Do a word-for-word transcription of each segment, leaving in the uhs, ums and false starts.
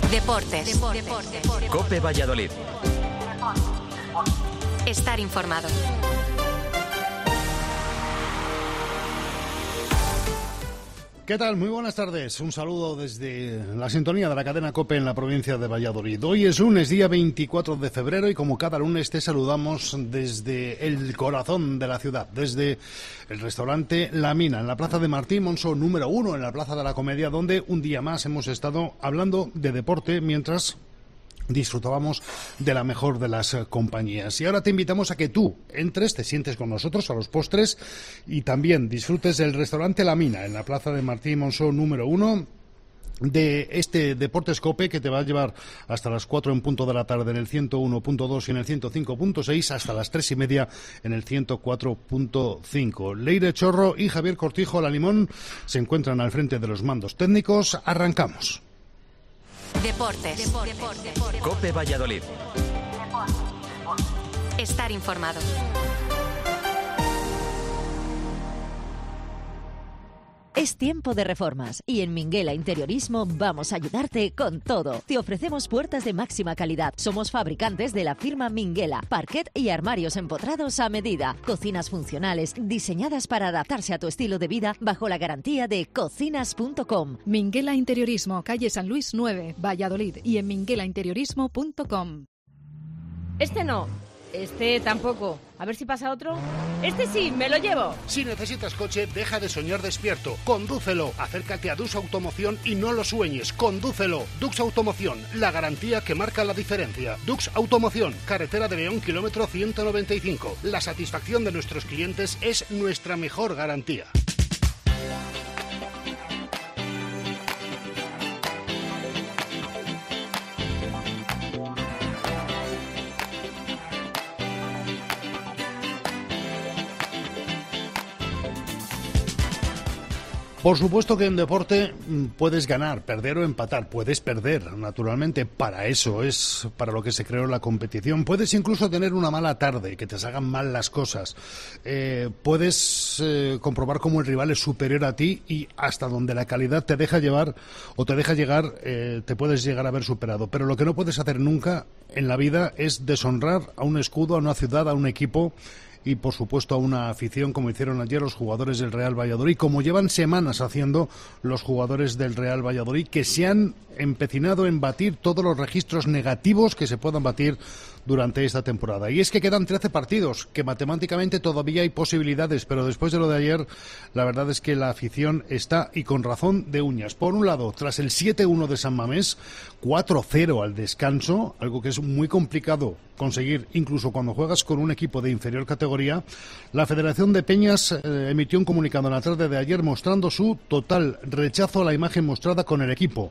Deportes. Deportes. COPE Valladolid. Estar informado. ¿Qué tal? Muy buenas tardes. Un saludo desde la sintonía de la cadena COPE en la provincia de Valladolid. Hoy es lunes, día veinticuatro de febrero, y como cada lunes te saludamos desde el corazón de la ciudad, desde el restaurante La Mina, en la plaza de Martín Monzó, número uno, en la plaza de la Comedia, donde un día más hemos estado hablando de deporte mientras disfrutábamos de la mejor de las compañías. Y ahora te invitamos a que tú entres, te sientes con nosotros a los postres y también disfrutes del restaurante La Mina en la plaza de Martín Monzó número uno, de este Deportes COPE, que te va a llevar hasta las cuatro en punto de la tarde en el ciento uno punto dos y en el ciento cinco punto seis, hasta las tres y media en el ciento cuatro punto cinco. Leire Chorro y Javier Cortijo La Limón se encuentran al frente de los mandos técnicos. Arrancamos. Deportes. Deportes. COPE Valladolid. Estar informado. Es tiempo de reformas y en Minguela Interiorismo vamos a ayudarte con todo. Te ofrecemos puertas de máxima calidad. Somos fabricantes de la firma Minguela, parquet y armarios empotrados a medida. Cocinas funcionales diseñadas para adaptarse a tu estilo de vida bajo la garantía de cocinas punto com. Minguela Interiorismo, calle San Luis nueve, Valladolid, y en minguela interiorismo punto com. Este no. Este tampoco. A ver si pasa otro. Este sí, me lo llevo. Si necesitas coche, deja de soñar despierto. Condúcelo. Acércate a Dux Automoción y no lo sueñes. Condúcelo. Dux Automoción, la garantía que marca la diferencia. Dux Automoción, carretera de León, kilómetro ciento noventa y cinco. La satisfacción de nuestros clientes es nuestra mejor garantía. Por supuesto que en deporte puedes ganar, perder o empatar. Puedes perder, naturalmente. Para eso es para lo que se creó la competición. Puedes incluso tener una mala tarde, que te salgan mal las cosas. Eh, puedes eh, comprobar cómo el rival es superior a ti y hasta donde la calidad te deja llevar o te deja llegar, eh, te puedes llegar a ver superado. Pero lo que no puedes hacer nunca en la vida es deshonrar a un escudo, a una ciudad, a un equipo y, por supuesto, a una afición, como hicieron ayer los jugadores del Real Valladolid, como llevan semanas haciendo los jugadores del Real Valladolid, que se han empecinado en batir todos los registros negativos que se puedan batir durante esta temporada. Y es que quedan trece partidos, que matemáticamente todavía hay posibilidades, pero después de lo de ayer, la verdad es que la afición está, y con razón, de uñas. Por un lado, tras el siete uno de San Mamés, cuatro cero al descanso, algo que es muy complicado conseguir incluso cuando juegas con un equipo de inferior categoría, la Federación de Peñas eh, emitió un comunicado en la tarde de ayer mostrando su total rechazo a la imagen mostrada con el equipo.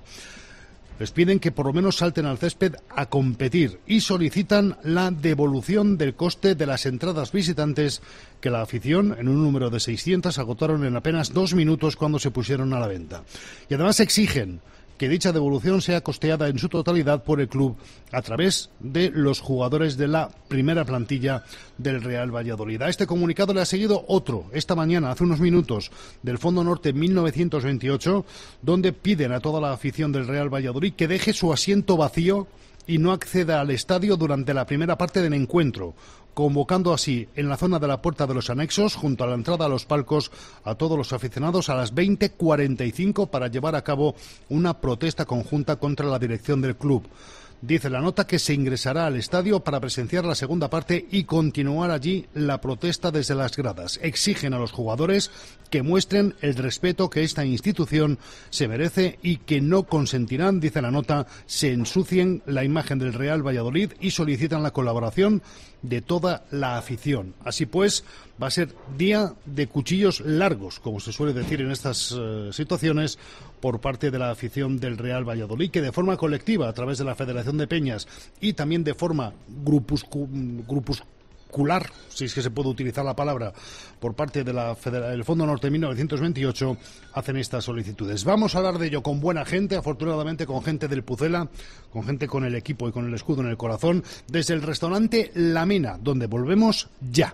Les piden que por lo menos salten al césped a competir y solicitan la devolución del coste de las entradas visitantes que la afición, en un número de seiscientas, agotaron en apenas dos minutos cuando se pusieron a la venta. Y además exigen que dicha devolución sea costeada en su totalidad por el club a través de los jugadores de la primera plantilla del Real Valladolid. A este comunicado le ha seguido otro, esta mañana, hace unos minutos, del Fondo Norte mil novecientos veintiocho, donde piden a toda la afición del Real Valladolid que deje su asiento vacío y no acceda al estadio durante la primera parte del encuentro, convocando así en la zona de la puerta de los anexos, junto a la entrada a los palcos, a todos los aficionados a las veinte cuarenta y cinco para llevar a cabo una protesta conjunta contra la dirección del club. Dice la nota que se ingresará al estadio para presenciar la segunda parte y continuar allí la protesta desde las gradas. Exigen a los jugadores que muestren el respeto que esta institución se merece y que no consentirán, dice la nota, se ensucien la imagen del Real Valladolid, y solicitan la colaboración de toda la afición. Así pues, va a ser día de cuchillos largos, como se suele decir en estas uh, situaciones, por parte de la afición del Real Valladolid, que de forma colectiva, a través de la Federación de Peñas y también de forma grupuscu grupuscular, si es que se puede utilizar la palabra, por parte de la del Fondo Norte mil novecientos veintiocho, hacen estas solicitudes. Vamos a hablar de ello con buena gente, afortunadamente con gente del Pucela, con gente con el equipo y con el escudo en el corazón, desde el restaurante La Mina, donde volvemos ya.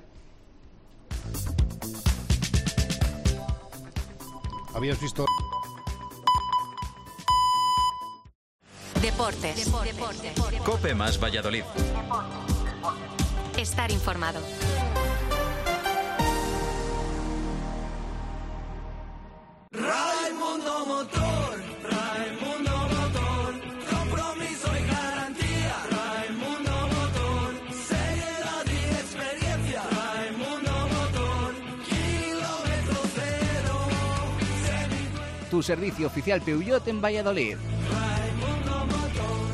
¿Habías visto? Deportes. Deportes. Cope más Valladolid. Estar informado. Raimundo Motor, Raimundo Motor, compromiso y garantía. Raimundo Motor, seriedad y experiencia. Raimundo Motor, kilómetro cero. Tu servicio oficial Peugeot en Valladolid. Raimundo Motor.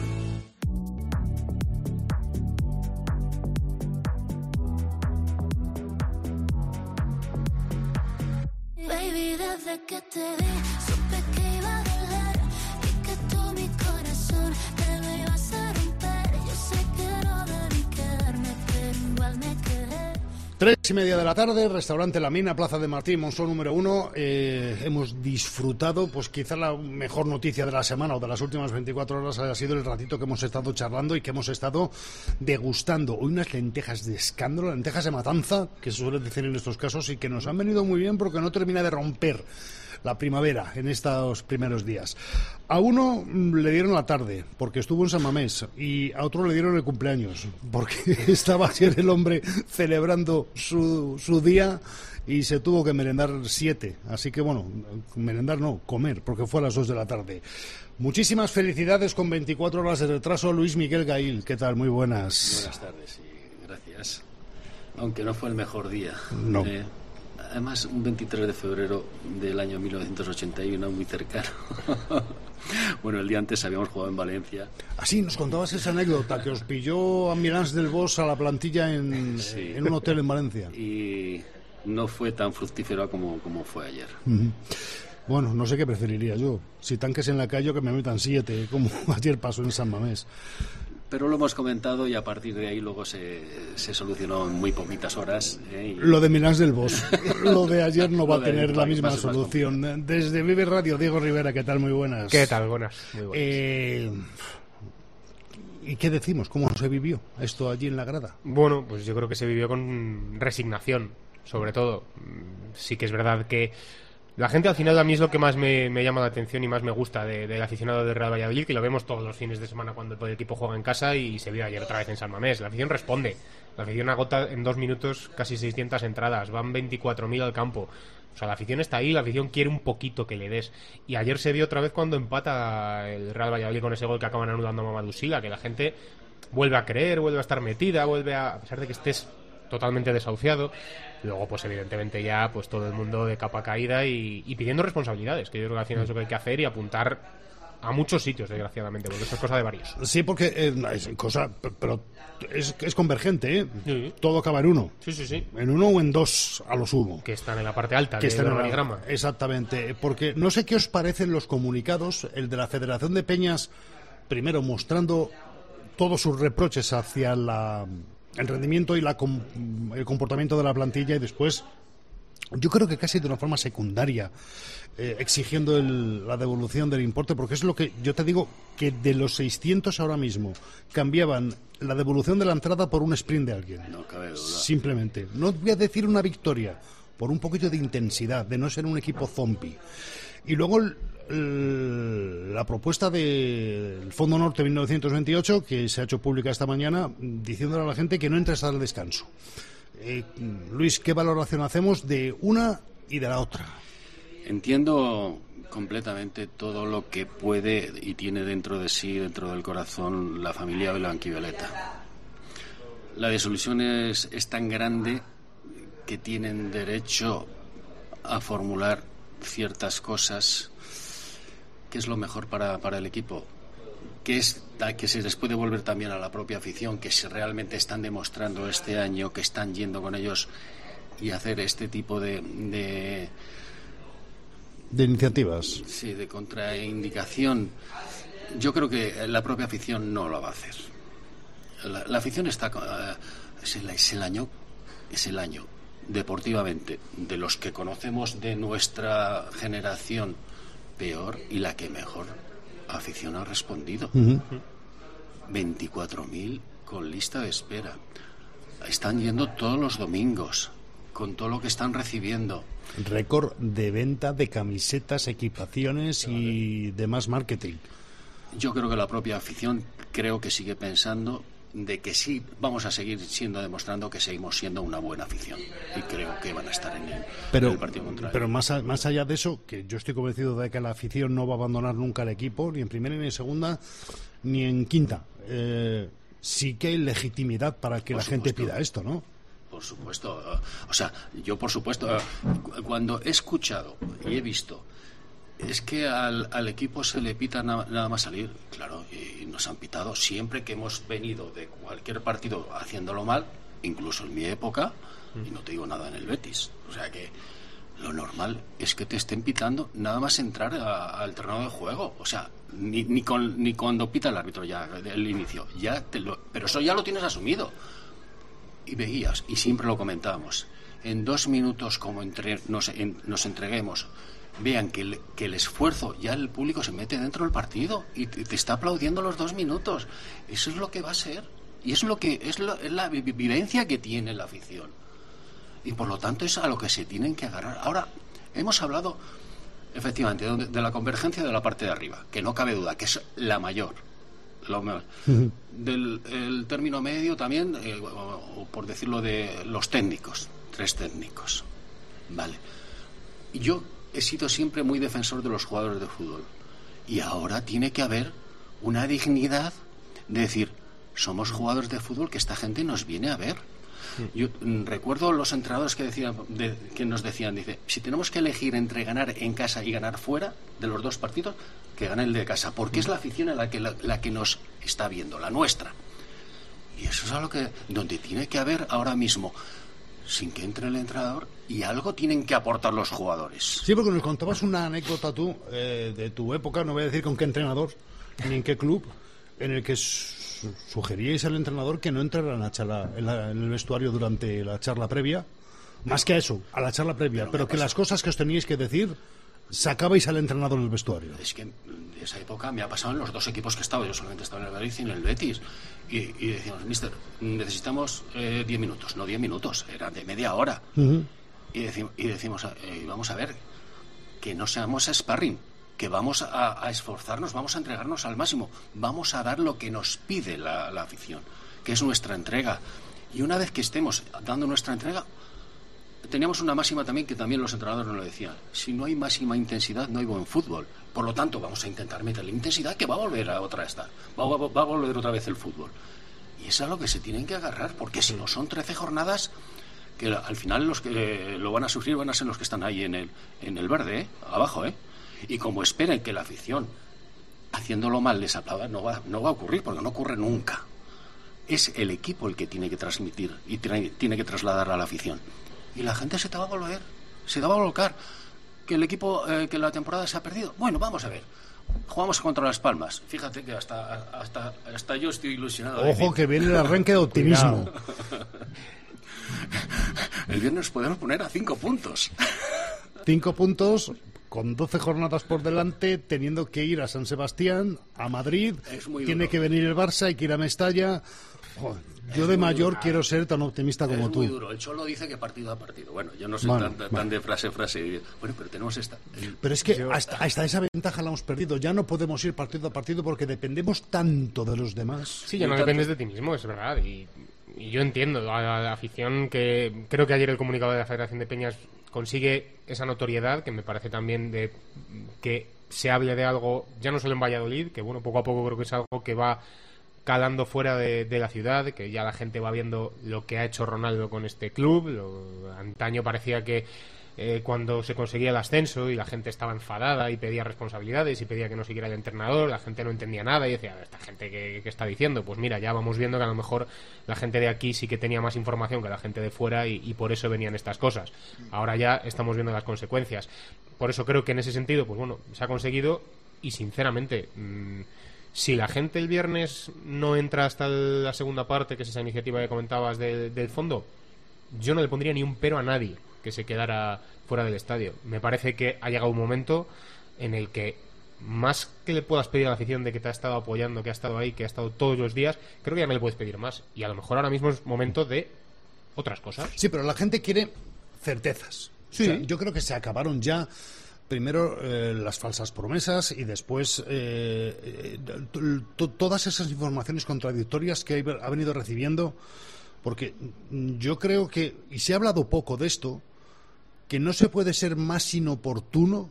Baby, desde que te vi, supe que iba a doler y que tú mi corazón te lo ibas a romper. Yo sé que no debí quedarme, pero igual me quedé. Tres y media de la tarde, restaurante La Mina, Plaza de Martín, Monzón número uno. Eh, hemos disfrutado, pues quizá la mejor noticia de la semana o de las últimas veinticuatro horas haya sido el ratito que hemos estado charlando y que hemos estado degustando. Hoy unas lentejas de escándalo, lentejas de matanza, que se suele decir en estos casos, y que nos han venido muy bien porque no termina de romper la primavera en estos primeros días. A uno le dieron la tarde porque estuvo en San Mamés y a otro le dieron el cumpleaños porque estaba ayer el hombre celebrando su, su día y se tuvo que merendar siete. Así que bueno, merendar no, comer, porque fue a las dos de la tarde. Muchísimas felicidades con veinticuatro horas de retraso, Luis Miguel Gail. ¿Qué tal? Muy buenas. Buenas tardes y gracias. Aunque no fue el mejor día. No. Eh, Además, un veintitrés de febrero del año mil novecientos ochenta y uno, muy cercano. Bueno, el día antes habíamos jugado en Valencia. Así, nos contabas esa anécdota que os pilló a Milans del Bosch a la plantilla en, sí. en un hotel en Valencia. Y no fue tan fructífero como, como fue ayer. Uh-huh. Bueno, no sé qué preferiría yo. Si tanques en la calle o que me metan siete, como ayer pasó en San Mamés. Pero lo hemos comentado y a partir de ahí luego se, se solucionó en muy poquitas horas. ¿eh? Y... Lo de Milans del Bosch, lo de ayer no va a de tener la misma va solución. Desde Vive Radio, Diego Rivera, ¿qué tal? Muy buenas. ¿Qué tal? Buenas. Muy buenas. Eh, ¿Y qué decimos? ¿Cómo se vivió esto allí en la grada? Bueno, pues yo creo que se vivió con resignación, sobre todo. Sí que es verdad que la gente al final a mí es lo que más me, me llama la atención y más me gusta del de, de aficionado del Real Valladolid, que lo vemos todos los fines de semana cuando el equipo juega en casa y se vio ayer otra vez en San Mamés. La afición responde. La afición agota en dos minutos casi seiscientas entradas. Van veinticuatro mil al campo. O sea, la afición está ahí, la afición quiere un poquito que le des. Y ayer se vio otra vez cuando empata el Real Valladolid con ese gol que acaban anulando a Mamadou Sylla, que la gente vuelve a creer, vuelve a estar metida, vuelve a... A pesar de que estés totalmente desahuciado. Luego, pues evidentemente ya pues todo el mundo de capa caída y, y pidiendo responsabilidades, que yo creo que al final es lo que hay que hacer y apuntar a muchos sitios, desgraciadamente, porque eso es cosa de varios. Sí, porque eh, es cosa, pero es, es convergente, ¿eh? Sí. Todo acaba en uno. Sí, sí, sí. En uno o en dos a lo sumo. Que están en la parte alta que del organigrama. Exactamente, porque no sé qué os parecen los comunicados, el de la Federación de Peñas, primero mostrando todos sus reproches hacia la... el rendimiento y la, el comportamiento de la plantilla y después, yo creo que casi de una forma secundaria, eh, exigiendo el, la devolución del importe, porque es lo que yo te digo, que de los seiscientos ahora mismo cambiaban la devolución de la entrada por un sprint de alguien. No cabe duda. Simplemente. No voy a decir una victoria, por un poquito de intensidad, de no ser un equipo zombie. Y luego el, el, la propuesta del Fondo Norte mil novecientos veintiocho, que se ha hecho pública esta mañana, diciéndole a la gente que no entre hasta el descanso. Eh, Luis, ¿qué valoración hacemos de una y de la otra? Entiendo completamente todo lo que puede y tiene dentro de sí, dentro del corazón, la familia blanquivioleta. La disolución es, es tan grande que tienen derecho a formular ciertas cosas. ¿Qué es lo mejor para, para el equipo? ¿Qué es que se les puede volver también a la propia afición, que se realmente están demostrando este año que están yendo con ellos y hacer este tipo de de, de iniciativas? Sí, de contraindicación. Yo creo que la propia afición no lo va a hacer. La, la afición está uh, es, el, es el año es el año deportivamente de los que conocemos de nuestra generación peor y la que mejor afición ha respondido. Uh-huh. veinticuatro mil con lista de espera. Están yendo todos los domingos con todo lo que están recibiendo. Récord de venta de camisetas, equipaciones y demás marketing. Yo creo que la propia afición creo que sigue pensando de que sí vamos a seguir siendo demostrando que seguimos siendo una buena afición y creo que van a estar en el, pero, en el partido contrario. Pero más, a, más allá de eso, que yo estoy convencido de que la afición no va a abandonar nunca el equipo, ni en primera, ni en segunda, ni en quinta. Eh, sí que hay legitimidad para que Por la supuesto. gente pida esto, ¿no? Por supuesto. O sea, yo por supuesto, cuando he escuchado y he visto es que al, al equipo se le pita na, nada más salir, claro, y nos han pitado siempre que hemos venido de cualquier partido haciéndolo mal, incluso en mi época, y no te digo nada en el Betis. O sea que lo normal es que te estén pitando nada más entrar a, al terreno de juego. O sea, ni, ni, con, ni cuando pita el árbitro ya, el inicio. Ya te lo, pero eso ya lo tienes asumido. Y veías, y siempre lo comentábamos, en dos minutos como entre, nos, en, nos entreguemos, vean que el, que el esfuerzo, ya el público se mete dentro del partido y te, te está aplaudiendo los dos minutos. Eso es lo que va a ser. Y es lo que es, lo, es la vivencia que tiene la afición. Y por lo tanto es a lo que se tienen que agarrar. Ahora, hemos hablado efectivamente de, de la convergencia de la parte de arriba, que no cabe duda, que es la mayor. Lo, uh-huh. Del el término medio también, eh, o, o por decirlo de los técnicos, tres técnicos. Vale. Y yo he sido siempre muy defensor de los jugadores de fútbol. Y ahora tiene que haber una dignidad de decir, somos jugadores de fútbol que esta gente nos viene a ver. Yo mm, recuerdo los entrenadores que decían de, que nos decían, dice, si tenemos que elegir entre ganar en casa y ganar fuera de los dos partidos, que gane el de casa, porque es la afición a la que la, la que nos está viendo, la nuestra. Y eso es algo que donde tiene que haber ahora mismo, sin que entre el entrenador, y algo tienen que aportar los jugadores. Sí, porque nos contabas una anécdota tú eh, de tu época, no voy a decir con qué entrenador ni en qué club, en el que su sugeríais al entrenador que no entrara en, la charla, en, la, en el vestuario durante la charla previa, más que a eso, a la charla previa, pero, pero que las cosas que os teníais que decir sacabais al entrenador del vestuario. Es que de esa época me ha pasado en los dos equipos que he estado. Yo solamente estaba en el Madrid y en el Betis. Y, y decíamos, mister, necesitamos eh, diez minutos. No diez minutos, era de media hora. Uh-huh. Y, decimos, y decimos, eh, vamos a ver, que no seamos sparring, que vamos a, a esforzarnos, vamos a entregarnos al máximo. Vamos a dar lo que nos pide la, la afición, que es nuestra entrega. Y una vez que estemos dando nuestra entrega, teníamos una máxima también que también los entrenadores nos lo decían. Si no hay máxima intensidad, no hay buen fútbol. Por lo tanto, vamos a intentar meterle intensidad que va a volver a otra estar. Va, va, va a volver otra vez el fútbol. Y es a lo que se tienen que agarrar, porque si no son trece jornadas, que al final los que eh, lo van a sufrir van a ser los que están ahí en el, en el verde, ¿eh? Abajo, ¿eh? Y como esperen que la afición, haciéndolo mal, les aplauda, no va, no va a ocurrir, porque no ocurre nunca. Es el equipo el que tiene que transmitir y tiene, tiene que trasladar a la afición. Y la gente se te va a volver, se te va a volcar. Que el equipo, eh, que la temporada se ha perdido. Bueno, vamos a ver. Jugamos contra Las Palmas. Fíjate que hasta, hasta, hasta yo estoy ilusionado. Ojo, decir, que viene el arranque de optimismo. El viernes podemos poner a cinco puntos. Cinco puntos, con doce jornadas por delante, teniendo que ir a San Sebastián, a Madrid. Tiene duro. Que venir el Barça, hay que ir a Mestalla. Joder, yo de mayor duro. Quiero ser tan optimista como es tú. Muy duro. El Cholo dice que partido a partido. Bueno, yo no soy bueno, tan, tan bueno. de frase a frase. Bueno, pero tenemos esta. Pero es que hasta, hasta esa ventaja la hemos perdido. Ya no podemos ir partido a partido porque dependemos tanto de los demás. Sí, ya no dependes de ti mismo, es verdad. Y, y yo entiendo a la, a la afición que creo que ayer el comunicado de la Federación de Peñas consigue esa notoriedad que me parece también de que se hable de algo, ya no solo en Valladolid, que bueno, poco a poco creo que es algo que va calando fuera de, de la ciudad, que ya la gente va viendo lo que ha hecho Ronaldo con este club. Lo, antaño parecía que eh, cuando se conseguía el ascenso y la gente estaba enfadada y pedía responsabilidades y pedía que no siguiera el entrenador, la gente no entendía nada y decía, esta gente que, que está diciendo, pues mira, ya vamos viendo que a lo mejor la gente de aquí sí que tenía más información que la gente de fuera y, y por eso venían estas cosas. Ahora ya estamos viendo las consecuencias. Por eso creo que en ese sentido, pues bueno, se ha conseguido y sinceramente, mmm, si la gente el viernes no entra hasta la segunda parte, que es esa iniciativa que comentabas del, del fondo, yo no le pondría ni un pero a nadie que se quedara fuera del estadio. Me parece que ha llegado un momento en el que más que le puedas pedir a la afición de que te ha estado apoyando, que ha estado ahí, que ha estado todos los días, creo que ya no le puedes pedir más. Y a lo mejor ahora mismo es momento de otras cosas. Sí, pero la gente quiere certezas. Sí. O sea, yo creo que se acabaron ya primero eh, las falsas promesas y después eh, eh, to- todas esas informaciones contradictorias que ha venido recibiendo, porque yo creo que, y se ha hablado poco de esto, que no se puede ser más inoportuno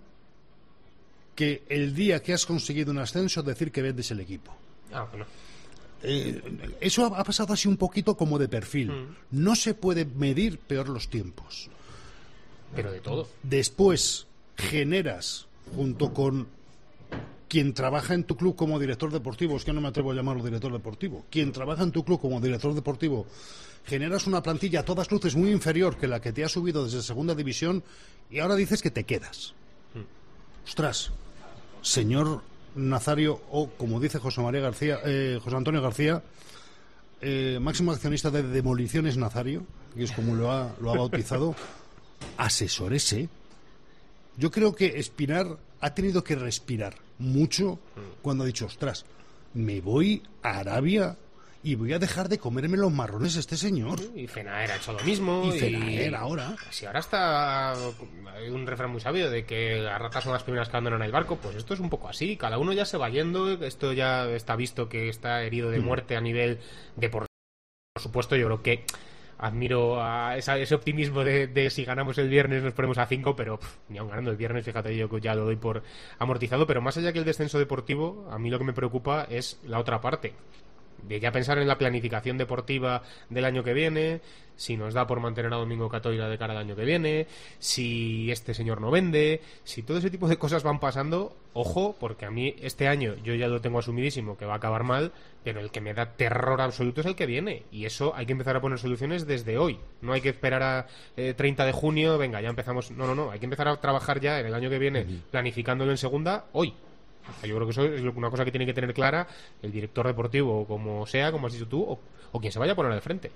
que el día que has conseguido un ascenso decir que vendes el equipo. Ah, bueno. Eh, eso ha, ha pasado así un poquito como de perfil. Mm. No se puede medir peor los tiempos. Pero de todo. Después generas, junto con quien trabaja en tu club como director deportivo, es que no me atrevo a llamarlo director deportivo, quien trabaja en tu club como director deportivo, generas una plantilla a todas luces muy inferior que la que te ha subido desde segunda división y ahora dices que te quedas. Mm. Ostras, señor Nazario, o como dice José María García, eh, José Antonio García, eh, máximo accionista de Demoliciones Nazario, que es como lo ha, lo ha bautizado, asesórese. Yo creo que Espinar ha tenido que respirar mucho cuando ha dicho, ostras, me voy a Arabia y voy a dejar de comerme los marrones este señor. Y Fenaer ha hecho lo mismo. Y Fenaer ahora. Si ahora está... Hay un refrán muy sabio de que las ratas son las primeras que abandonan el barco. Pues esto es un poco así. Cada uno ya se va yendo. Esto ya está visto que está herido de muerte a nivel deportivo. Por supuesto, yo creo que admiro a esa, ese optimismo de, de si ganamos el viernes nos ponemos a cinco, pero pff, ni aun ganando el viernes, fíjate, yo ya lo doy por amortizado. Pero más allá que el descenso deportivo, a mí lo que me preocupa es la otra parte, de ya pensar en la planificación deportiva del año que viene, si nos da por mantener a Domingo Catoira de cara al año que viene, si este señor no vende, si todo ese tipo de cosas van pasando, ojo, porque a mí este año yo ya lo tengo asumidísimo que va a acabar mal, pero el que me da terror absoluto es el que viene, y eso hay que empezar a poner soluciones desde hoy, no hay que esperar a eh, treinta de junio, venga, ya empezamos, no, no, no, hay que empezar a trabajar ya en el año que viene, uh-huh. planificándolo en segunda, hoy. Yo creo que eso es una cosa que tiene que tener clara el director deportivo, como sea, como has dicho tú, o, o quien se vaya a poner al frente.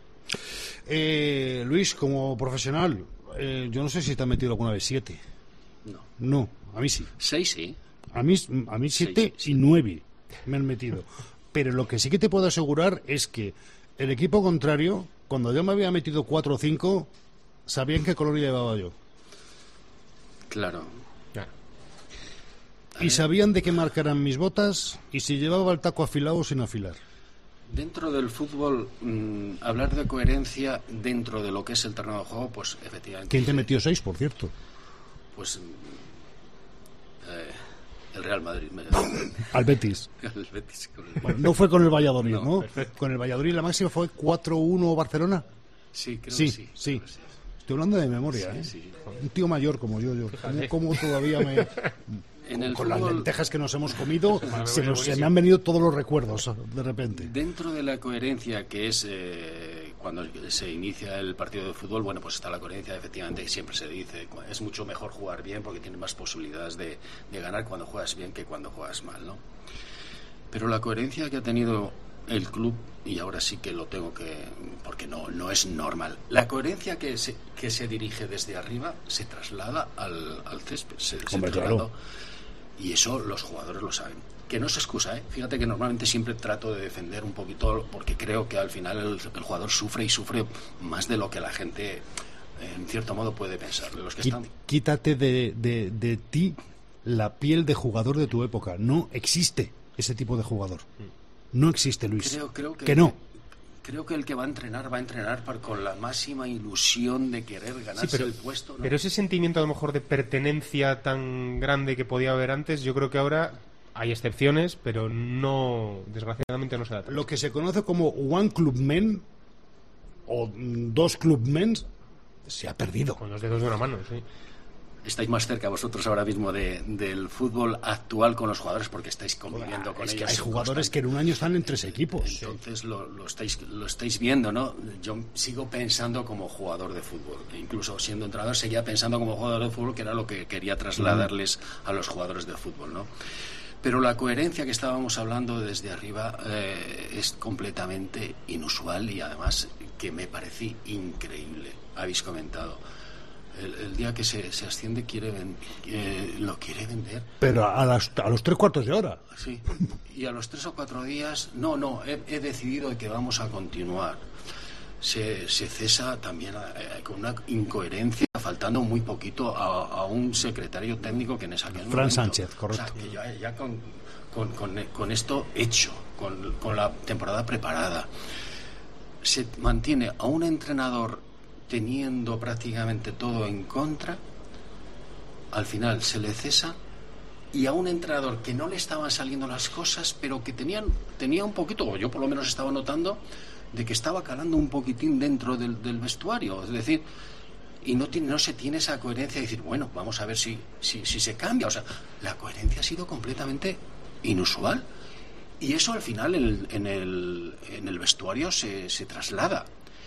Eh, Luis, como profesional, eh, yo no sé si te has metido alguna vez siete. No. No, a mí sí. Seis sí. A mí, a mí siete Seis, sí. y nueve me han metido. Pero lo que sí que te puedo asegurar es que el equipo contrario, cuando yo me había metido cuatro o cinco, sabían qué color llevaba yo. Claro. Y sabían de qué marcaran mis botas y si llevaba el taco afilado o sin afilar. Dentro del fútbol, mmm, hablar de coherencia dentro de lo que es el terreno de juego, pues efectivamente... ¿Quién te metió seis, por cierto? Pues eh, el Real Madrid. Me... Al Betis. Al Betis con el... Bueno, no fue con el Valladolid, ¿no? ¿no? Perfecto. Con el Valladolid la máxima fue cuatro uno Barcelona. Sí, creo sí, que sí. Sí, creo que sí. Estoy hablando de memoria, sí, ¿eh? Sí. Un tío mayor como yo, yo. ¿Cómo, cómo todavía me... En el con fútbol, las lentejas que nos hemos comido, se, nos, se me han venido todos los recuerdos de repente. Dentro de la coherencia que es eh, cuando se inicia el partido de fútbol, bueno, pues está la coherencia, efectivamente, siempre se dice, es mucho mejor jugar bien porque tienes más posibilidades de, de ganar cuando juegas bien que cuando juegas mal, ¿no? Pero la coherencia que ha tenido el club, y ahora sí que lo tengo que, porque no, no es normal, la coherencia que se, que se dirige desde arriba se traslada al, al césped, se, Hombre, se claro. Y eso los jugadores lo saben. Que no es excusa, ¿eh? Fíjate que normalmente siempre trato de defender un poquito, porque creo que al final el, el jugador sufre y sufre más de lo que la gente, en cierto modo, puede pensar. Los que están... Quítate de, de, de ti la piel de jugador de tu época. No existe ese tipo de jugador. No existe, Luis. Creo, creo que, que no. Creo que el que va a entrenar va a entrenar para, con la máxima ilusión de querer ganarse sí, pero, el puesto, ¿no? Pero ese sentimiento a lo mejor de pertenencia tan grande que podía haber antes, yo creo que ahora hay excepciones, pero no, desgraciadamente no se da tanto. Lo que se conoce como One Club Men o Dos Club Men se ha perdido. Con los dedos de una mano, sí. Estáis más cerca vosotros ahora mismo de, del fútbol actual con los jugadores porque estáis conviviendo Hola, con es ellos. Que hay jugadores que en un año están en tres equipos. Entonces lo, lo, estáis, lo estáis viendo, ¿no? Yo sigo pensando como jugador de fútbol. Incluso siendo entrenador seguía pensando como jugador de fútbol, que era lo que quería trasladarles a los jugadores de fútbol, ¿no? Pero la coherencia que estábamos hablando desde arriba eh, es completamente inusual y además que me parece increíble. Habéis comentado. El, el día que se, se asciende quiere ven, eh, lo quiere vender. Pero a, las, a los tres cuartos de hora. Sí, y a los tres o cuatro días, no, no, he, he decidido que vamos a continuar. se, se cesa también eh, con una incoherencia, faltando muy poquito a, a un secretario técnico que en ese aquel Fran momento, Sánchez, correcto. O sea, que ya, ya con, con, con, con esto hecho, con, con la temporada preparada, se mantiene a un entrenador teniendo prácticamente todo en contra, al final se le cesa, y a un entrenador que no le estaban saliendo las cosas, pero que tenían, tenía un poquito, o yo por lo menos estaba notando, de que estaba calando un poquitín dentro del, del vestuario, es decir, y no tiene, no se tiene esa coherencia de decir, bueno, vamos a ver si, si, si se cambia. O sea, la coherencia ha sido completamente inusual, y eso al final en el, en el, en el vestuario se, se traslada.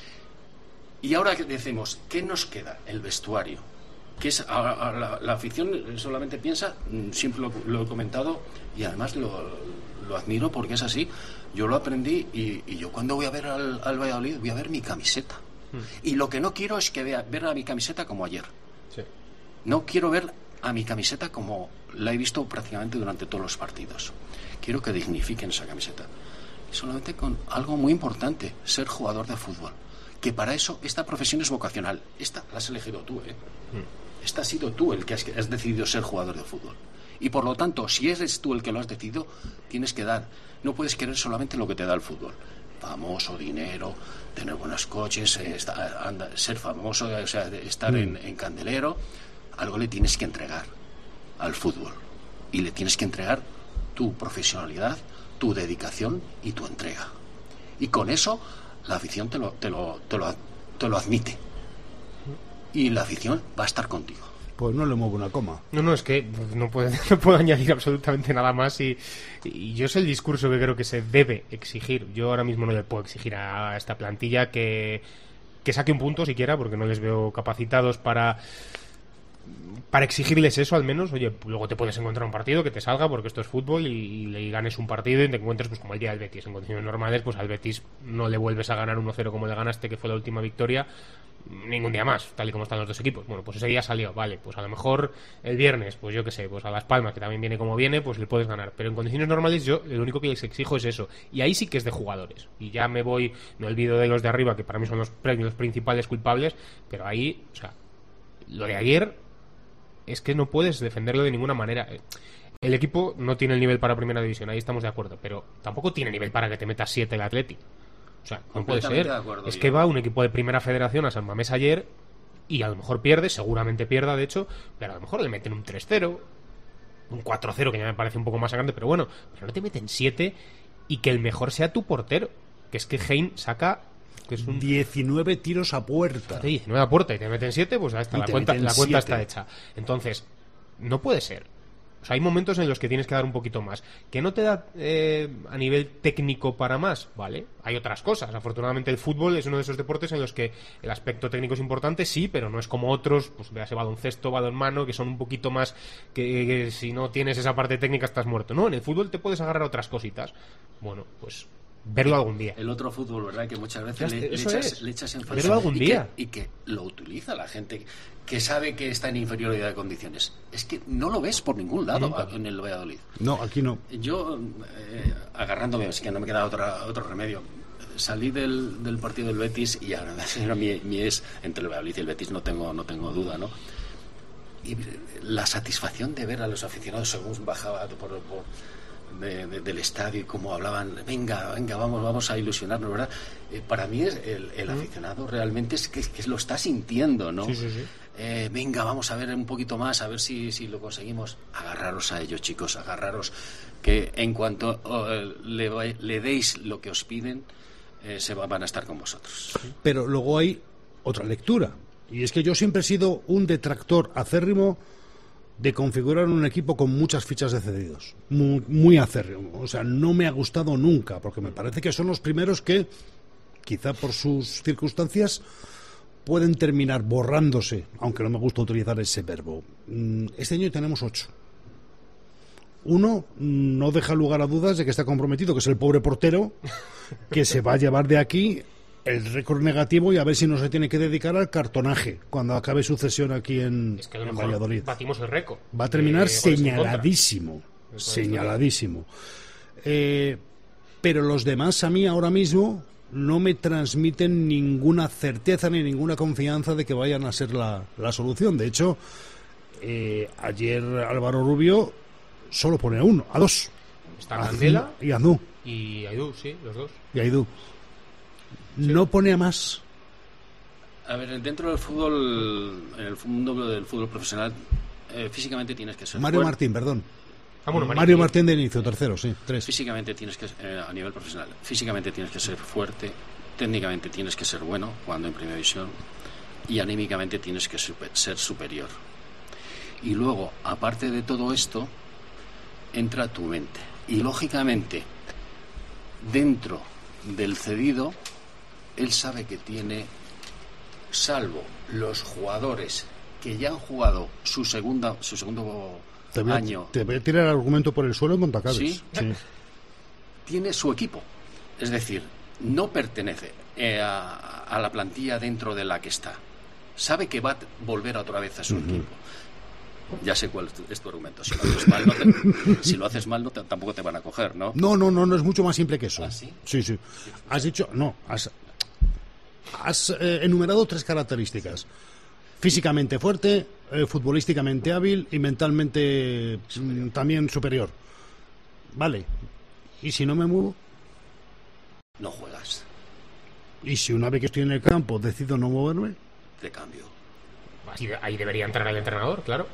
Y ahora que decimos, ¿qué nos queda? El vestuario. Que es a, a, la, la afición solamente piensa, siempre lo, lo he comentado, y además lo, lo admiro porque es así. Yo lo aprendí, y, y yo cuando voy a ver al, al Valladolid voy a ver mi camiseta. Mm. Y lo que no quiero es que vea ver a mi camiseta como ayer. Sí. No quiero ver a mi camiseta como la he visto prácticamente durante todos los partidos. Quiero que dignifiquen esa camiseta. Y solamente con algo muy importante, ser jugador de fútbol. Que para eso esta profesión es vocacional. Esta la has elegido tú, ¿eh? Mm. Esta has sido tú el que has, has decidido ser jugador de fútbol. Y por lo tanto, si eres tú el que lo has decidido, tienes que dar. No puedes querer solamente lo que te da el fútbol. Famoso, dinero, tener buenos coches, eh, estar, anda, ser famoso, o sea, estar mm. en, en candelero. Algo le tienes que entregar al fútbol. Y le tienes que entregar tu profesionalidad, tu dedicación y tu entrega. Y con eso la afición te lo, te lo, te lo, te lo admite. Y la afición va a estar contigo. Pues no le muevo una coma. No, no, es que no puedo, no puedo añadir absolutamente nada más, y, y yo sé el discurso que creo que se debe exigir. Yo ahora mismo no le puedo exigir a esta plantilla que, que saque un punto siquiera, porque no les veo capacitados para... para exigirles eso, al menos. Oye, luego te puedes encontrar un partido que te salga, porque esto es fútbol, y, y ganes un partido y te encuentres pues como el día del Betis. En condiciones normales, pues al Betis no le vuelves a ganar uno cero como le ganaste, que fue la última victoria, ningún día más, tal y como están los dos equipos. Bueno, pues ese día salió, vale, pues a lo mejor el viernes, pues yo qué sé, pues a Las Palmas, que también viene como viene, pues le puedes ganar. Pero en condiciones normales yo lo único que les exijo es eso, y ahí sí que es de jugadores. Y ya me voy, me olvido de los de arriba, que para mí son los premios principales culpables, pero ahí, o sea, lo de ayer es que no puedes defenderlo de ninguna manera. El equipo no tiene el nivel para primera división, ahí estamos de acuerdo, pero tampoco tiene nivel para que te metas siete el Athletic. O sea, no puede ser. Es que va un equipo de primera federación a San Mamés ayer y a lo mejor pierde, seguramente pierda de hecho, pero a lo mejor le meten un tres cero, un cuatro cero, que ya me parece un poco más grande, pero bueno, pero no te meten siete, y que el mejor sea tu portero, que es que Hein saca... que es un... diecinueve tiros a puerta. Sí, diecinueve a puerta y te meten siete, pues ya está, la cuenta, la cuenta está hecha. Entonces, no puede ser. O sea, hay momentos en los que tienes que dar un poquito más. ¿Que no te da eh, a nivel técnico para más? Vale, hay otras cosas. Afortunadamente el fútbol es uno de esos deportes en los que el aspecto técnico es importante, sí, pero no es como otros, pues véase baloncesto, balonmano, que son un poquito más que, que si no tienes esa parte técnica estás muerto. No, en el fútbol te puedes agarrar a otras cositas. Bueno, pues... verlo algún día. El otro fútbol, ¿verdad? Que muchas veces le, le, echas, le echas en falta. Verlo algún y día. Que, y que lo utiliza la gente que sabe que está en inferioridad de condiciones. Es que no lo ves por ningún lado Nunca. en el Valladolid. No, aquí no. Yo, eh, agarrándome, es que no me queda otra, otro remedio. Salí del, del partido del Betis y ahora mi, mi es entre el Valladolid y el Betis, no tengo, no tengo duda, ¿no? Y la satisfacción de ver a los aficionados según bajaba por... por De, de, del estadio y cómo hablaban, venga, venga, vamos, vamos a ilusionarnos, ¿verdad? Eh, para mí es el, el aficionado realmente es que, que lo está sintiendo, ¿no? Sí, sí, sí. Eh, venga, vamos a ver un poquito más, a ver si, si lo conseguimos. Agarraros a ellos, chicos, agarraros, que en cuanto oh, le, le deis lo que os piden, eh, se va, van a estar con vosotros. Pero luego hay otra lectura, y es que yo siempre he sido un detractor acérrimo de configurar un equipo con muchas fichas de cedidos, muy, muy acérrimo. O sea, no me ha gustado nunca, porque me parece que son los primeros que, quizá por sus circunstancias, pueden terminar borrándose, aunque no me gusta utilizar ese verbo. Este año tenemos ocho. Uno no deja lugar a dudas de que está comprometido, que es el pobre portero, que se va a llevar de aquí el récord negativo y a ver si no se tiene que dedicar al cartonaje cuando acabe su cesión aquí en, es que en Valladolid. Batimos el récord. Va a terminar señaladísimo, señaladísimo. Eh, pero los demás a mí ahora mismo no me transmiten ninguna certeza ni ninguna confianza de que vayan a ser la, la solución. De hecho, eh, ayer Álvaro Rubio solo pone a uno, a dos. Está Candela y Andú. Y Aidú, sí, los dos. Y Aidú. No pone a más. A ver, dentro del fútbol, en el mundo del fútbol profesional, eh, físicamente tienes que ser Mario fuerte. Martín, perdón. Ah, bueno, Mario, Mario Martín de inicio, tercero, sí, tres. Físicamente tienes que, eh, a nivel profesional, físicamente tienes que ser fuerte, técnicamente tienes que ser bueno cuando en primera división y anímicamente tienes que super, ser superior. Y luego, aparte de todo esto, entra tu mente. Y lógicamente, dentro del cedido, él sabe que tiene, salvo los jugadores que ya han jugado su segunda, su segundo Te voy, a, año, te voy a tirar el argumento por el suelo en cuanto acabes. ¿Sí? Sí. Tiene su equipo. Es decir, no pertenece eh, a, a la plantilla dentro de la que está. Sabe que va a volver otra vez a su uh-huh. equipo. Ya sé cuál es tu argumento. Si lo haces mal, no te, si lo haces mal no te, tampoco te van a coger, ¿no? No, no, no, no es mucho más simple que eso. ¿Ah, sí? Sí, sí. Has dicho, no, has, has eh, enumerado tres características. Físicamente fuerte, eh, futbolísticamente hábil y mentalmente superior. También superior. Vale. ¿Y si no me muevo? No juegas. ¿Y si una vez que estoy en el campo decido no moverme? De cambio. Así de, ahí debería entrar el entrenador, claro.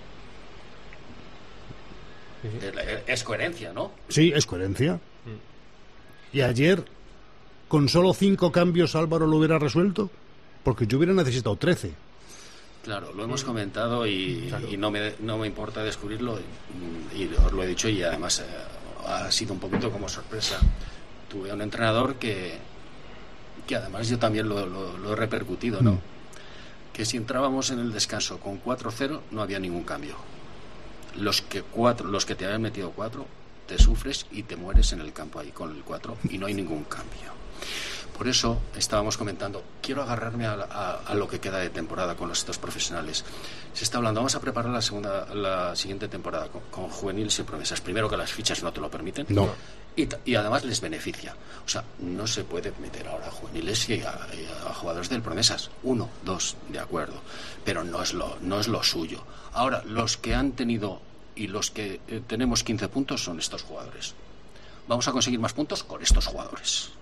Sí, sí. Es, es coherencia, ¿no? Sí, es coherencia. Mm. ¿Y ayer, con solo cinco cambios, Álvaro lo hubiera resuelto? Porque yo hubiera necesitado trece. Claro, lo hemos comentado y, claro. y no, me, no me importa descubrirlo y, y os lo he dicho y además eh, ha sido un poquito como sorpresa. Tuve un entrenador que, que además yo también lo, lo, lo he repercutido, ¿no? Mm. Que si entrábamos en el descanso con cuatro cero no había ningún cambio. Los que cuatro, los que te habían metido cuatro, te sufres y te mueres en el campo ahí con el cuatro y no hay ningún cambio. Por eso estábamos comentando, quiero agarrarme a, a, a lo que queda de temporada con los estos profesionales. Se está hablando, vamos a preparar la segunda, la siguiente temporada con, con juveniles y promesas. Primero que las fichas no te lo permiten. No. Y, y además les beneficia. O sea, no se puede meter ahora a juveniles y a, y a jugadores del promesas. Uno, dos, de acuerdo. Pero no es lo, no es lo suyo. Ahora, los que han tenido y los que eh, tenemos quince puntos son estos jugadores. Vamos a conseguir más puntos con estos jugadores.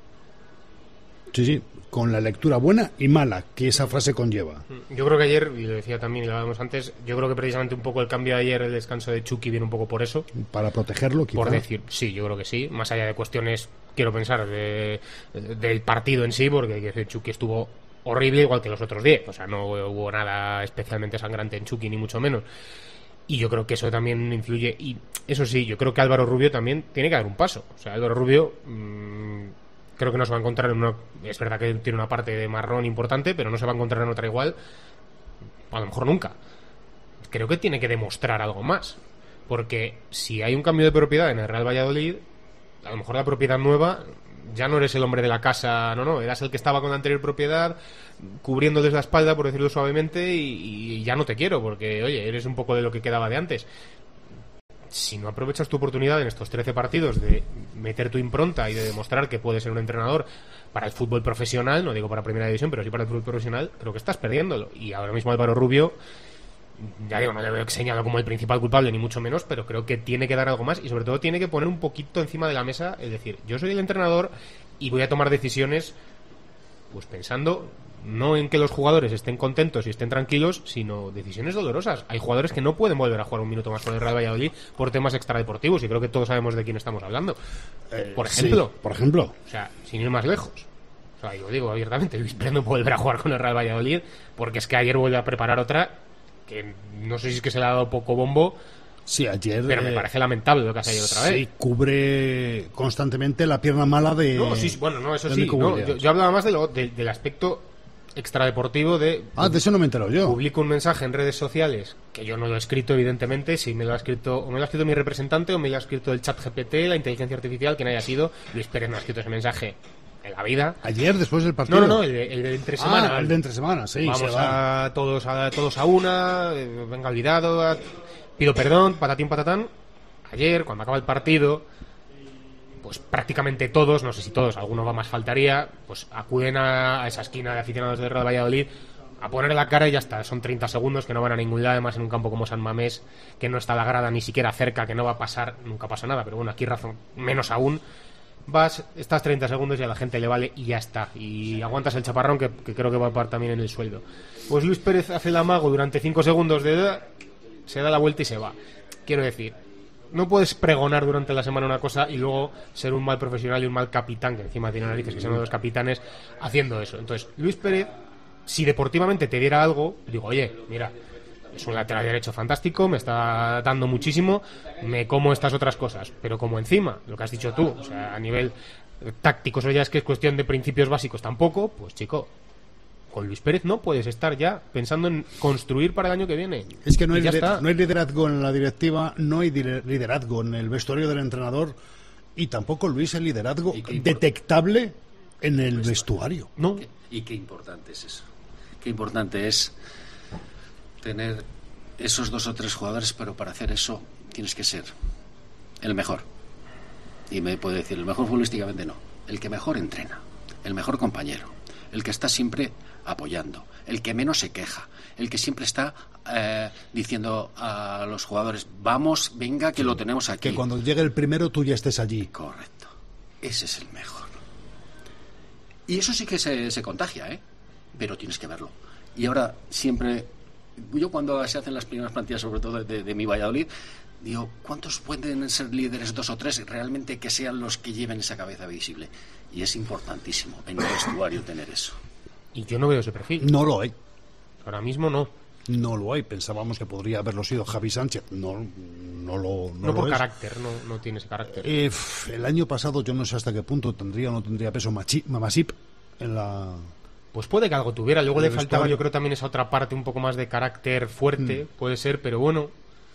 Sí, sí, con la lectura buena y mala que esa frase conlleva. Yo creo que ayer, y lo decía también y lo hablábamos antes, yo creo que precisamente un poco el cambio de ayer, el descanso de Chucky, viene un poco por eso. Para protegerlo, quizá. Por decir, sí, yo creo que sí, más allá de cuestiones, quiero pensar, de, de, del partido en sí, porque Chucky estuvo horrible igual que los otros diez, o sea, no hubo nada especialmente sangrante en Chucky, ni mucho menos. Y yo creo que eso también influye, y eso sí, yo creo que Álvaro Rubio también tiene que dar un paso. O sea, Álvaro Rubio... Mmm, creo que no se va a encontrar en una... Es verdad que tiene una parte de marrón importante, pero no se va a encontrar en otra igual, a lo mejor nunca. Creo que tiene que demostrar algo más, porque si hay un cambio de propiedad en el Real Valladolid, a lo mejor la propiedad nueva, ya no eres el hombre de la casa, no, no, eras el que estaba con la anterior propiedad, cubriéndoles la espalda, por decirlo suavemente, y, y ya no te quiero, porque, oye, eres un poco de lo que quedaba de antes. Si no aprovechas tu oportunidad en estos trece partidos de meter tu impronta y de demostrar que puedes ser un entrenador para el fútbol profesional, no digo para primera división, pero sí para el fútbol profesional, creo que estás perdiéndolo. Y ahora mismo Álvaro Rubio, ya digo, no le veo señalado como el principal culpable, ni mucho menos, pero creo que tiene que dar algo más y sobre todo tiene que poner un poquito encima de la mesa, es decir, yo soy el entrenador y voy a tomar decisiones pues pensando no en que los jugadores estén contentos y estén tranquilos, sino decisiones dolorosas. Hay jugadores que no pueden volver a jugar un minuto más con el Real Valladolid por temas extradeportivos y creo que todos sabemos de quién estamos hablando. Eh, por ejemplo. Sí, por ejemplo. O sea, sin ir más lejos. O sea, yo digo abiertamente, Luis Pérez no puede volver a jugar con el Real Valladolid porque es que ayer vuelve a preparar otra que no sé si es que se le ha dado poco bombo. Sí, ayer... Pero me parece lamentable lo que hace ayer otra vez. Sí, cubre constantemente la pierna mala de... No, sí, bueno, no, eso sí. No, yo, yo hablaba más de lo, de, del aspecto extradeportivo de... Ah, de eso no me entero yo. Publico un mensaje en redes sociales, que yo no lo he escrito, evidentemente, si me lo ha escrito, o me lo ha escrito mi representante, o me lo ha escrito el chat G P T, la inteligencia artificial, quien haya sido. Luis Pérez no ha escrito ese mensaje en la vida. Ayer, después del partido. No, no, no, el de, el de entre semana. Ah, el de entre semana, sí. Vamos se va. a todos a todos a una, eh, venga olvidado, a, pido perdón, patatín patatán. Ayer, cuando acaba el partido, pues prácticamente todos, no sé si todos, algunos va más faltaría, pues acuden a, a esa esquina de aficionados de Real Valladolid a poner la cara y ya está. Son treinta segundos que no van a ningún lado, además en un campo como San Mamés, que no está la grada ni siquiera cerca, que no va a pasar, nunca pasa nada, pero bueno, aquí razón, menos aún. Vas, estás treinta segundos y a la gente le vale y ya está. Y aguantas el chaparrón que, que creo que va a parar también en el sueldo. Pues Luis Pérez hace el amago durante cinco segundos de edad, se da la vuelta y se va. Quiero decir, no puedes pregonar durante la semana una cosa y luego ser un mal profesional y un mal capitán, que encima tiene narices que son uno de los capitanes, haciendo eso. Entonces, Luis Pérez, si deportivamente te diera algo, digo, oye, mira, es un lateral derecho fantástico, me está dando muchísimo, me como estas otras cosas, pero como encima, lo que has dicho tú, o sea, a nivel táctico, eso ya es que es cuestión de principios básicos tampoco, pues chico, con Luis Pérez no puedes estar ya pensando en construir para el año que viene. Es que no hay, ya lider- está. no hay liderazgo en la directiva, no hay dire- liderazgo en el vestuario del entrenador y tampoco, Luis, el liderazgo detectable en el vestuario. No. Y qué importante es eso. Qué importante es tener esos dos o tres jugadores, pero para hacer eso tienes que ser el mejor. Y me puede decir, el mejor futbolísticamente no. El que mejor entrena, el mejor compañero, el que está siempre apoyando, el que menos se queja, el que siempre está eh, diciendo a los jugadores, vamos, venga, que lo tenemos aquí. Que cuando llegue el primero tú ya estés allí. Correcto. Ese es el mejor. Y eso sí que se, se contagia, ¿eh? Pero tienes que verlo. Y ahora siempre, yo cuando se hacen las primeras plantillas, sobre todo de, de mi Valladolid, digo, ¿cuántos pueden ser líderes, dos o tres, realmente que sean los que lleven esa cabeza visible? Y es importantísimo en el vestuario tener eso. Y yo no veo ese perfil. No lo hay. Ahora mismo no. No lo hay. Pensábamos que podría haberlo sido Javi Sánchez. No, no lo No, No por lo es. carácter, no, no tiene ese carácter. Eh, f- el año pasado yo no sé hasta qué punto tendría o no tendría peso Machi- Mamasip en la... Pues puede que algo tuviera. Luego En le el faltaba, vestuario. yo creo, también esa otra parte un poco más de carácter fuerte. Mm. Puede ser, pero bueno,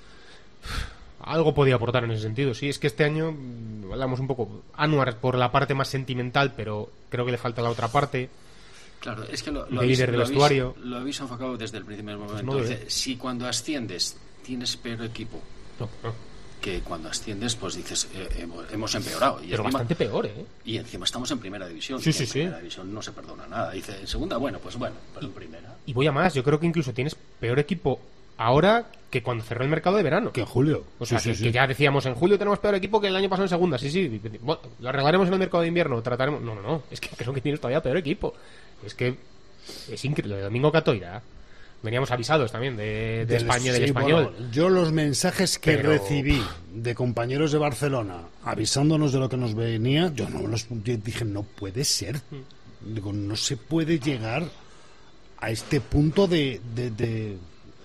algo podía aportar en ese sentido. Sí, es que este año mm, hablamos un poco Anuar por la parte más sentimental, pero creo que le falta la otra parte. Claro, es que lo, De lo, habéis, líder del lo, habéis, vestuario. lo habéis enfocado desde el primer momento. no lo Dice, es. si cuando asciendes tienes peor equipo No, no. que cuando asciendes, pues dices, eh, hemos, hemos empeorado. Y Pero encima- bastante peor, ¿eh? Y encima estamos en primera división. Sí, y sí, en sí. primera división no se perdona nada. Dice, en segunda, bueno, pues bueno, pero en primera. Y voy a más, yo creo que incluso tienes peor equipo ahora que cuando cerró el mercado de verano. Que en julio. O sea, Sí, que, sí, que sí. ya decíamos, en julio tenemos peor equipo que el año pasado en segunda. Sí, sí, bueno, lo arreglaremos en el mercado de invierno, trataremos... No, no, no, es que creo que tienes todavía peor equipo. Es que es increíble. Lo de Domingo Catoira, veníamos avisados también de, de Del- España, del sí, español. bueno, yo los mensajes que Pero- recibí de compañeros de Barcelona avisándonos de lo que nos venía, yo no los yo dije, no puede ser. Digo, no se puede llegar a este punto de, de, de-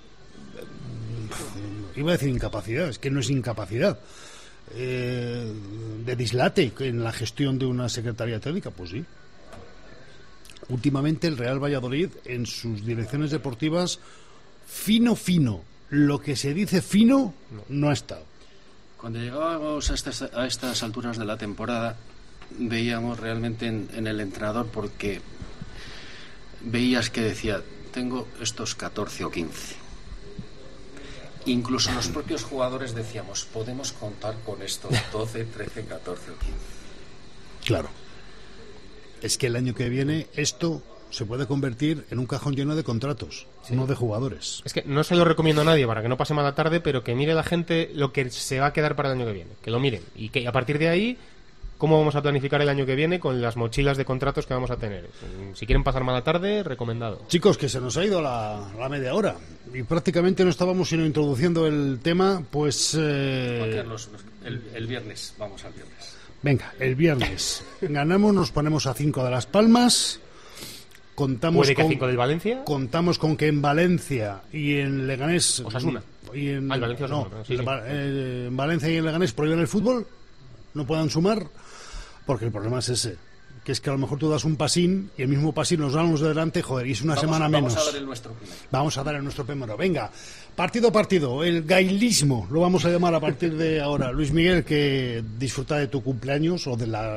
iba a decir incapacidad, es que no es incapacidad. Eh, de dislate en la gestión de una secretaría técnica, pues sí. Últimamente el Real Valladolid en sus direcciones deportivas fino fino, lo que se dice fino no ha estado. Cuando llegábamos a estas, a estas alturas de la temporada, veíamos realmente en, en el entrenador, porque veías que decía, tengo estos catorce o quince. Incluso los propios jugadores decíamos, podemos contar con estos doce, trece, catorce o quince. Claro. Es que el año que viene esto se puede convertir en un cajón lleno de contratos, no de jugadores. Es que no se lo recomiendo a nadie para que no pase mala tarde, pero que mire la gente lo que se va a quedar para el año que viene. Que lo miren. Y que a partir de ahí, cómo vamos a planificar el año que viene con las mochilas de contratos que vamos a tener. Si quieren pasar mala tarde, recomendado. Chicos, que se nos ha ido la, la media hora y prácticamente no estábamos sino introduciendo el tema, pues... eh, Juan Carlos, el, el viernes, vamos al viernes. Venga, el viernes ganamos, nos ponemos a cinco de Las Palmas. Contamos Puede que con, cinco del Valencia. Contamos con que en Valencia y en Leganés... Osasuna. Y en, Ah, el Valencia no, Osasuna, sí, sí. Va- eh, en Valencia y en Leganés prohíben el fútbol, no puedan sumar, porque el problema es ese, que es que a lo mejor tú das un pasín y el mismo pasín nos dan los de delante, joder, y es una Vamos- semana vamos menos. a dar el nuestro primero. Vamos a dar el nuestro primero. Venga, partido a partido, el gailismo, lo vamos a llamar a partir de ahora. Luis Miguel, que disfruta de tu cumpleaños o del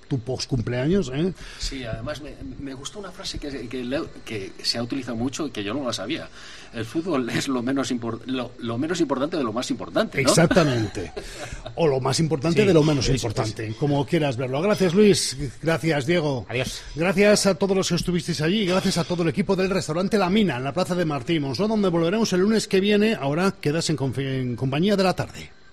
tu post cumpleaños, ¿eh? Sí, además me, me gustó una frase que, que, leo- que se ha utilizado mucho y que yo no la sabía. El fútbol es lo menos, impor- lo, lo menos importante de lo más importante, ¿no? Exactamente. O lo más importante Sí, de lo menos sí, sí, importante, como quieras verlo. Gracias, Luis. Gracias, Diego. Adiós. Gracias a todos los que estuvisteis allí. Gracias a todo el equipo del restaurante La Mina, en la Plaza de Martí Monzó, donde volveremos el lunes que viene. Ahora quedas en, confi- en compañía de la tarde.